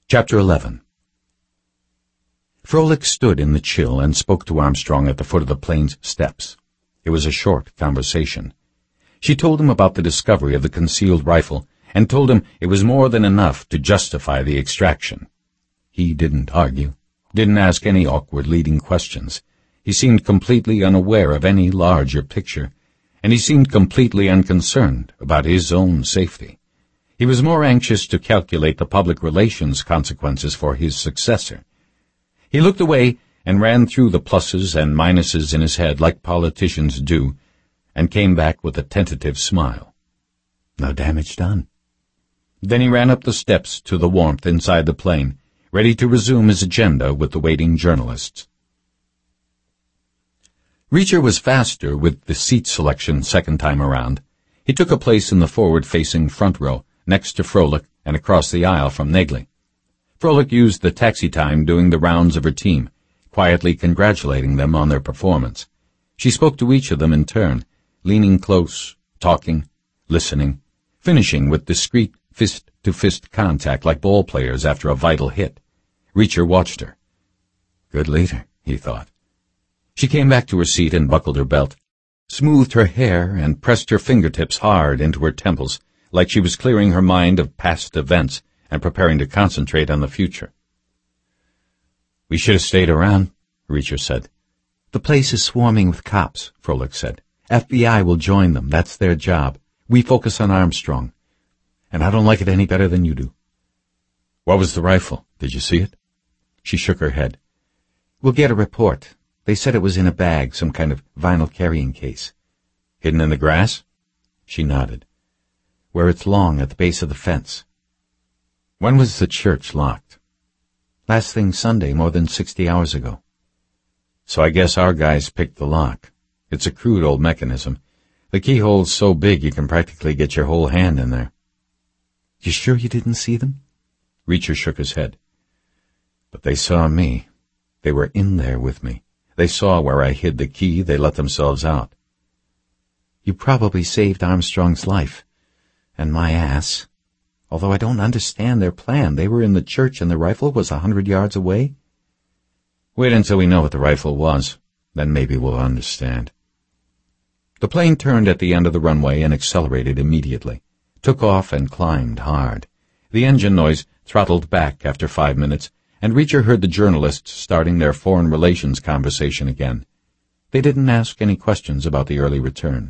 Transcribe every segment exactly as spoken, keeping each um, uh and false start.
Chapter eleven. Froelich stood in the chill and spoke to Armstrong at the foot of the plane's steps. It was a short conversation. She told him about the discovery of the concealed rifle and told him it was more than enough to justify the extraction. He didn't argue, didn't ask any awkward leading questions. He seemed completely unaware of any larger picture, and he seemed completely unconcerned about his own safety. He was more anxious to calculate the public relations consequences for his successor. He looked away and ran through the pluses and minuses in his head like politicians do, and came back with a tentative smile. No damage done. Then he ran up the steps to the warmth inside the plane, ready to resume his agenda with the waiting journalists. Reacher was faster with the seat selection second time around. He took a place in the forward-facing front row, next to Froelich and across the aisle from Negley. Froelich used the taxi time doing the rounds of her team, quietly congratulating them on their performance. She spoke to each of them in turn, leaning close, talking, listening, finishing with discreet fist-to-fist contact like ball players after a vital hit. Reacher watched her. Good leader, he thought. She came back to her seat and buckled her belt, smoothed her hair and pressed her fingertips hard into her temples, like she was clearing her mind of past events and preparing to concentrate on the future. We should have stayed around, Reacher said. The place is swarming with cops, Froelich said. F B I will join them. That's their job. We focus on Armstrong. And I don't like it any better than you do. What was the rifle? Did you see it? She shook her head. We'll get a report. They said it was in a bag, some kind of vinyl carrying case. Hidden in the grass? She nodded. Where it's long at the base of the fence. When was the church locked? Last thing Sunday, more than sixty hours ago. So I guess our guys picked the lock. It's a crude old mechanism. The keyhole's so big you can practically get your whole hand in there. You sure you didn't see them? Reacher shook his head. But they saw me. They were in there with me. They saw where I hid the key. They let themselves out. You probably saved Armstrong's life. And my ass. Although I don't understand their plan. They were in the church and the rifle was a hundred yards away. Wait until we know what the rifle was. Then maybe we'll understand. The plane turned at the end of the runway and accelerated immediately. Took off and climbed hard. The engine noise throttled back after five minutes, and Reacher heard the journalists starting their foreign relations conversation again. They didn't ask any questions about the early return.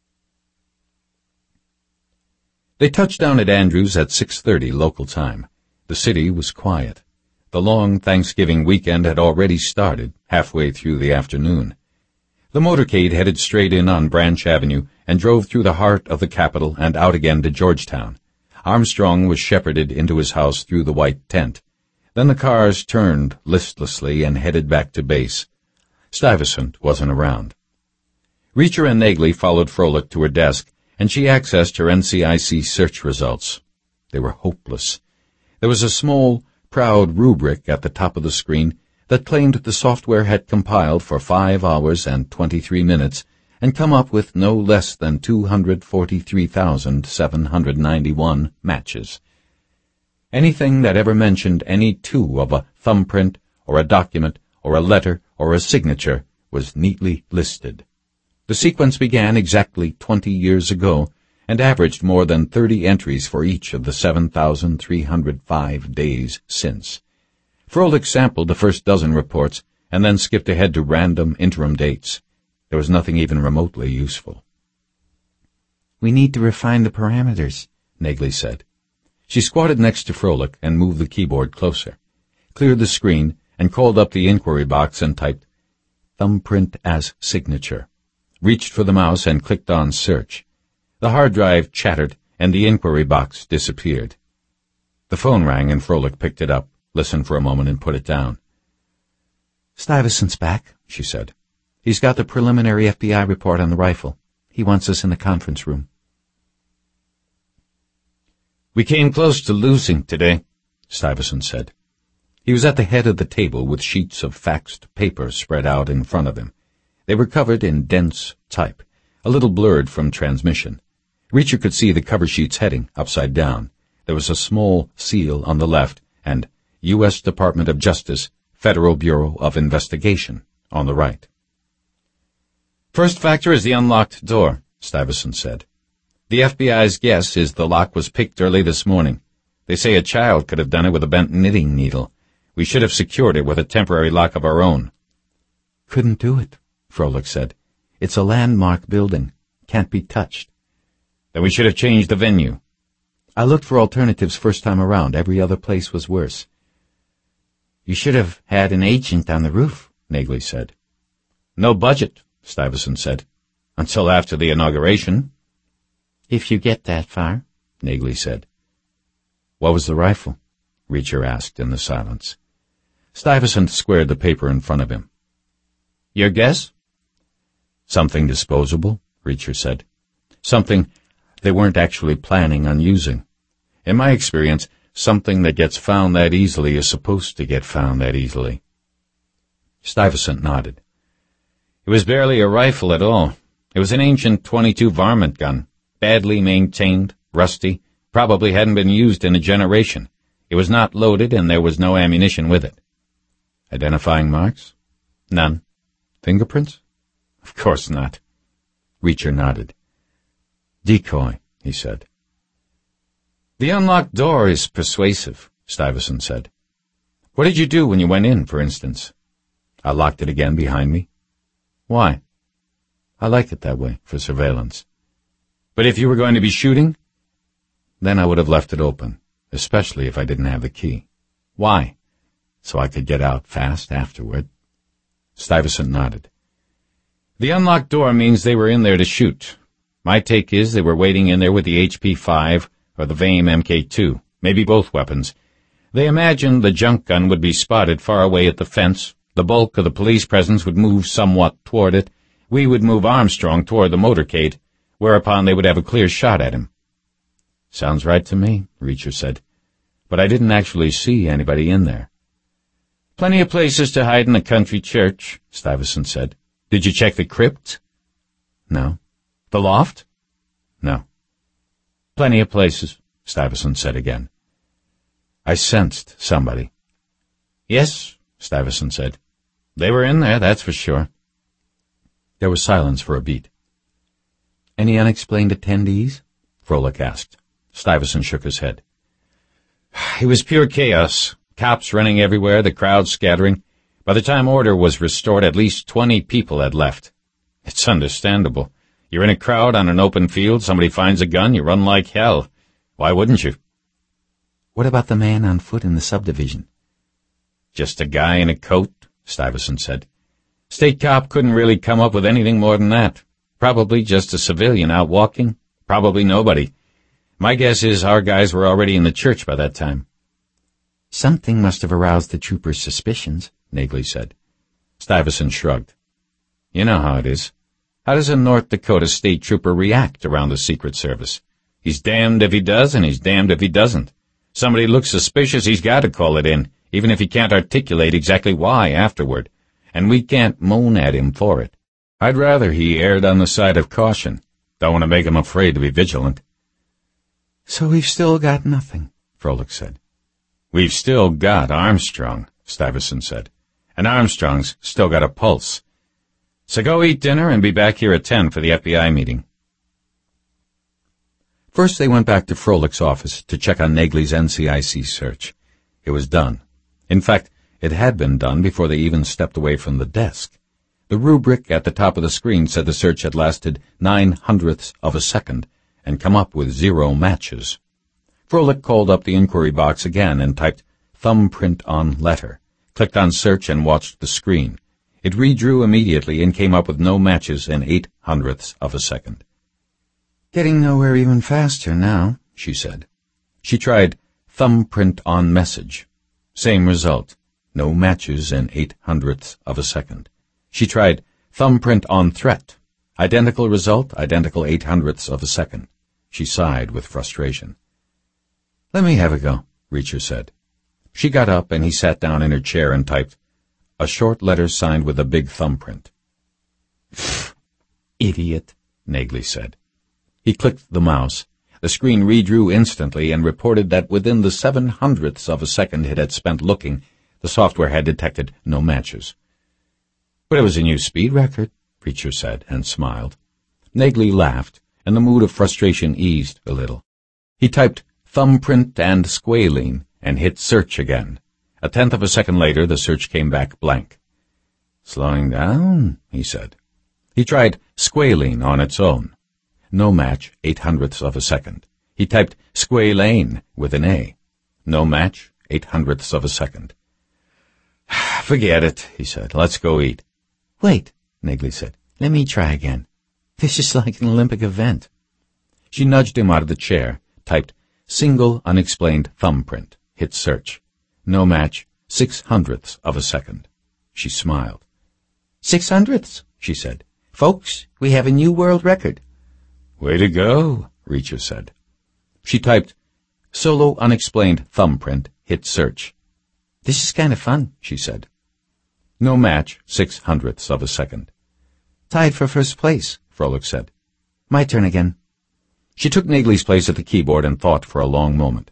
They touched down at Andrews at six thirty local time. The city was quiet. The long Thanksgiving weekend had already started, halfway through the afternoon. The motorcade headed straight in on Branch Avenue and drove through the heart of the capital and out again to Georgetown. Armstrong was shepherded into his house through the white tent. Then the cars turned listlessly and headed back to base. Stuyvesant wasn't around. Reacher and Negley followed Froelich to her desk, and she accessed her N C I C search results. They were hopeless. There was a small, proud rubric at the top of the screen that claimed the software had compiled for five hours and twenty-three minutes and come up with no less than two hundred forty-three thousand seven hundred ninety-one matches. Anything that ever mentioned any two of a thumbprint or a document or a letter or a signature was neatly listed. The sequence began exactly twenty years ago and averaged more than thirty entries for each of the seven thousand three hundred five days since. Froelich sampled the first dozen reports and then skipped ahead to random interim dates. There was nothing even remotely useful. We need to refine the parameters, Negley said. She squatted next to Froelich and moved the keyboard closer, cleared the screen, and called up the inquiry box and typed, thumbprint as signature, reached for the mouse and clicked on search. The hard drive chattered, and the inquiry box disappeared. The phone rang, and Froelich picked it up, listened for a moment, and put it down. Stuyvesant's back, she said. He's got the preliminary F B I report on the rifle. He wants us in the conference room. We came close to losing today, Stuyvesant said. He was at the head of the table with sheets of faxed paper spread out in front of him. They were covered in dense type, a little blurred from transmission. Reacher could see the cover sheet's heading upside down. There was a small seal on the left and U S Department of Justice, Federal Bureau of Investigation, on the right. First factor is the unlocked door, Stuyvesant said. The F B I's guess is the lock was picked early this morning. They say a child could have done it with a bent knitting needle. We should have secured it with a temporary lock of our own. Couldn't do it, Froelich said. It's a landmark building. Can't be touched. Then we should have changed the venue. I looked for alternatives first time around. Every other place was worse. You should have had an agent on the roof, Nagley said. No budget, Stuyvesant said. Until after the inauguration. If you get that far, Nagley said. What was the rifle? Reacher asked in the silence. Stuyvesant squared the paper in front of him. Your guess? Something disposable, Reacher said. Something they weren't actually planning on using. In my experience, something that gets found that easily is supposed to get found that easily. Stuyvesant nodded. It was barely a rifle at all. It was an ancient twenty-two varmint gun, badly maintained, rusty, probably hadn't been used in a generation. It was not loaded, and there was no ammunition with it. Identifying marks? None. Fingerprints? Of course not. Reacher nodded. Decoy, he said. The unlocked door is persuasive, Stuyvesant said. What did you do when you went in, for instance? I locked it again behind me. Why? I like it that way, for surveillance. But if you were going to be shooting? Then I would have left it open, especially if I didn't have the key. Why? So I could get out fast afterward. Stuyvesant nodded. The unlocked door means they were in there to shoot. My take is they were waiting in there with the H P five or the V A M M K two, maybe both weapons. They imagined the junk gun would be spotted far away at the fence, the bulk of the police presence would move somewhat toward it, we would move Armstrong toward the motorcade, whereupon they would have a clear shot at him. Sounds right to me, Reacher said, but I didn't actually see anybody in there. Plenty of places to hide in a country church, Stuyvesant said. Did you check the crypt? No. The loft? No. Plenty of places, Stuyvesant said again. I sensed somebody. Yes, Stuyvesant said. They were in there, that's for sure. There was silence for a beat. Any unexplained attendees? Froelich asked. Stuyvesant shook his head. It was pure chaos. Cops running everywhere, the crowd scattering. By the time order was restored, at least twenty people had left. It's understandable. You're in a crowd on an open field, somebody finds a gun, you run like hell. Why wouldn't you? What about the man on foot in the subdivision? Just a guy in a coat, Stuyvesant said. State cop couldn't really come up with anything more than that. Probably just a civilian out walking. Probably nobody. My guess is our guys were already in the church by that time. Something must have aroused the trooper's suspicions, Nagley said. Stuyvesant shrugged. You know how it is. How does a North Dakota state trooper react around the Secret Service? He's damned if he does, and he's damned if he doesn't. Somebody looks suspicious, he's got to call it in, even if he can't articulate exactly why afterward. And we can't moan at him for it. I'd rather he erred on the side of caution. Don't want to make him afraid to be vigilant. So we've still got nothing, Froelich said. We've still got Armstrong, Stuyvesant said. And Armstrong's still got a pulse. So go eat dinner and be back here at ten for the F B I meeting. First they went back to Froelich's office to check on Nagley's N C I C search. It was done. In fact, it had been done before they even stepped away from the desk. The rubric at the top of the screen said the search had lasted nine hundredths of a second and come up with zero matches. Froelich called up the inquiry box again and typed thumbprint on letter, clicked on search and watched the screen. It redrew immediately and came up with no matches in eight hundredths of a second. Getting nowhere even faster now, she said. She tried thumbprint on message. Same result. No matches in eight hundredths of a second. She tried thumbprint on threat. Identical result, identical eight hundredths of a second. She sighed with frustration. Let me have a go, Reacher said. She got up and he sat down in her chair and typed, a short letter signed with a big thumbprint. Idiot, Nagley said. He clicked the mouse. The screen redrew instantly and reported that within the seven hundredths of a second it had spent looking, the software had detected no matches. "But it was a new speed record," Reacher said, and smiled. Nagley laughed, and the mood of frustration eased a little. He typed thumbprint and squalene and hit search again. A tenth of a second later, the search came back blank. "Slowing down," he said. He tried squalene on its own. No match, eight hundredths of a second. He typed squalane with an A. No match, eight hundredths of a second. "Forget it," he said. "Let's go eat." "Wait," Nagley said. "Let me try again. This is like an Olympic event." She nudged him out of the chair, typed single unexplained thumbprint, hit search. No match, six hundredths of a second. She smiled. Six hundredths, she said. "Folks, we have a new world record." "Way to go," Reacher said. She typed solo unexplained thumbprint, hit search. "This is kind of fun," she said. No match, six hundredths of a second. "Tied for first place," Froelich said. "My turn again." She took Nagley's place at the keyboard and thought for a long moment.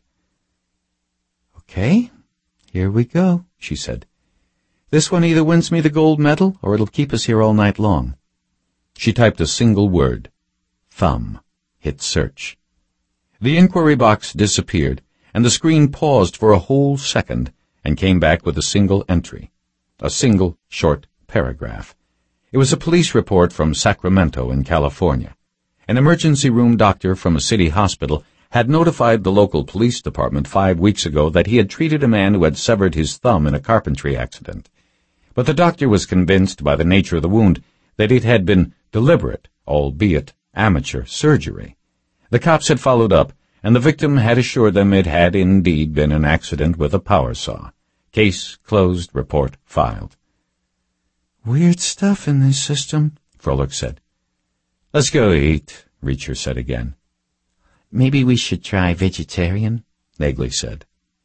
"Okay, here we go," she said. "This one either wins me the gold medal or it'll keep us here all night long." She typed a single word. Thumb. Hit search. The inquiry box disappeared, and the screen paused for a whole second and came back with a single entry. A single short paragraph. It was a police report from Sacramento in California. An emergency room doctor from a city hospital had notified the local police department five weeks ago that he had treated a man who had severed his thumb in a carpentry accident. But the doctor was convinced by the nature of the wound that it had been deliberate, albeit amateur, surgery. The cops had followed up, and the victim had assured them it had indeed been an accident with a power saw. Case closed, report filed. "Weird stuff in this system," Froelich said. "Let's go eat," Reacher said again. "Maybe we should try vegetarian," Nagley said.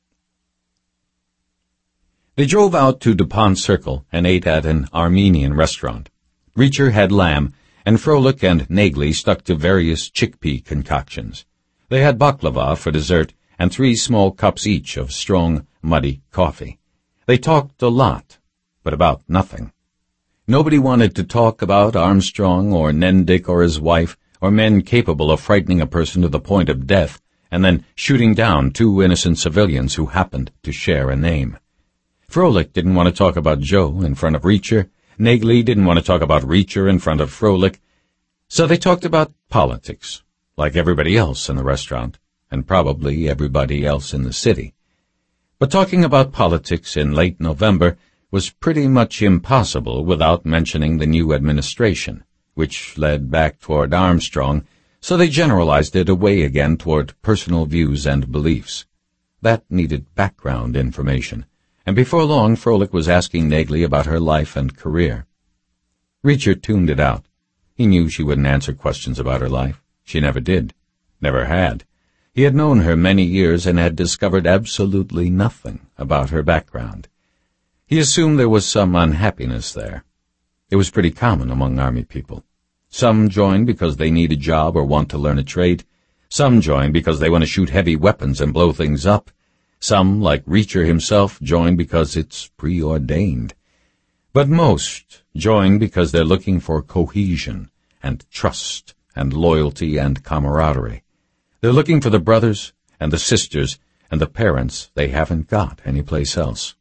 They drove out to DuPont Circle and ate at an Armenian restaurant. Reacher had lamb, and Froelich and Nagley stuck to various chickpea concoctions. They had baklava for dessert and three small cups each of strong, muddy coffee. They talked a lot, but about nothing. Nobody wanted to talk about Armstrong or Nendick or his wife, or men capable of frightening a person to the point of death and then shooting down two innocent civilians who happened to share a name. Froelich didn't want to talk about Joe in front of Reacher. Nagley didn't want to talk about Reacher in front of Froelich. So they talked about politics, like everybody else in the restaurant, and probably everybody else in the city. But talking about politics in late November was pretty much impossible without mentioning the new administration, which led back toward Armstrong, so they generalized it away again toward personal views and beliefs. That needed background information, and before long Froelich was asking Nagley about her life and career. Reacher tuned it out. He knew she wouldn't answer questions about her life. She never did. Never had. He had known her many years and had discovered absolutely nothing about her background. He assumed there was some unhappiness there. It was pretty common among Army people. Some join because they need a job or want to learn a trade. Some join because they want to shoot heavy weapons and blow things up. Some, like Reacher himself, join because it's preordained. But most join because they're looking for cohesion and trust and loyalty and camaraderie. They're looking for the brothers and the sisters and the parents they haven't got anyplace else.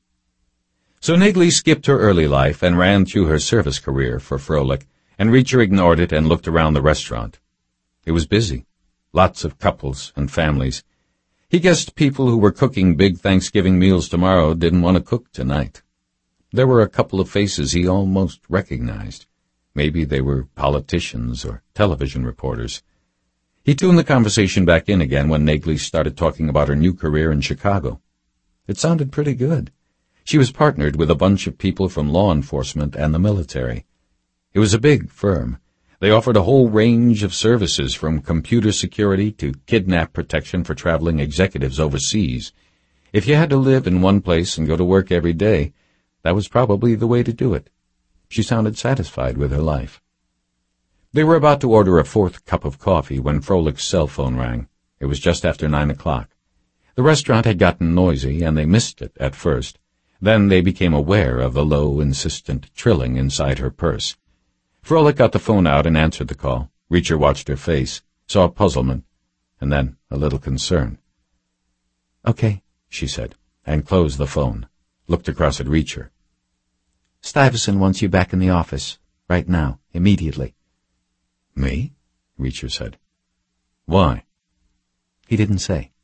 So Nagley skipped her early life and ran through her service career for Froelich, and Reacher ignored it and looked around the restaurant. It was busy. Lots of couples and families. He guessed people who were cooking big Thanksgiving meals tomorrow didn't want to cook tonight. There were a couple of faces he almost recognized. Maybe they were politicians or television reporters. He tuned the conversation back in again when Nagley started talking about her new career in Chicago. It sounded pretty good. She was partnered with a bunch of people from law enforcement and the military. It was a big firm. They offered a whole range of services from computer security to kidnap protection for traveling executives overseas. If you had to live in one place and go to work every day, that was probably the way to do it. She sounded satisfied with her life. They were about to order a fourth cup of coffee when Froelich's cell phone rang. It was just after nine o'clock. The restaurant had gotten noisy, and they missed it at first. Then they became aware of the low, insistent trilling inside her purse. Froelich got the phone out and answered the call. Reacher watched her face, saw puzzlement, and then a little concern. "Okay," she said, and closed the phone, looked across at Reacher. "Stuyvesant wants you back in the office, right now, immediately." "Me?" Reacher said. "Why?" "He didn't say."